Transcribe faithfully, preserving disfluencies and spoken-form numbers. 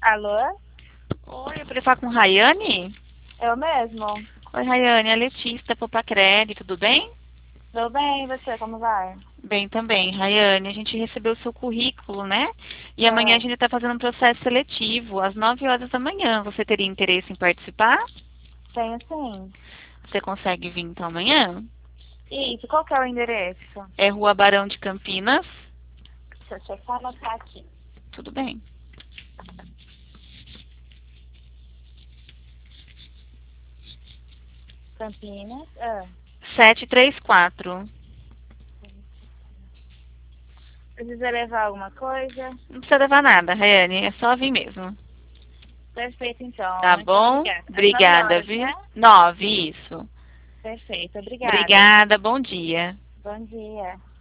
Alô? Oi, eu queria falar com Rayane? Eu mesmo? Oi, Rayane, é a Letícia da Popacred, tudo bem? Tudo bem, e você, como vai? Bem também, Rayane, a gente recebeu o seu currículo, né? E amanhã a Ah, gente está fazendo um processo seletivo, às nove horas da manhã. Você teria interesse em participar? tenho sim. Você consegue vir então amanhã? Isso, qual que é o endereço? É Rua Barão de Campinas. Deixa eu só anotar aqui. Tudo bem. Campinas. Ah. Sete três quatro. Precisa levar alguma coisa? Não precisa levar nada, Rayane, é só vir mesmo. Perfeito, então. Tá Muito bom? obrigada. Às nove Obrigada, horas, né? viu? Nove, isso. Perfeito, obrigada. Obrigada, bom dia. Bom dia.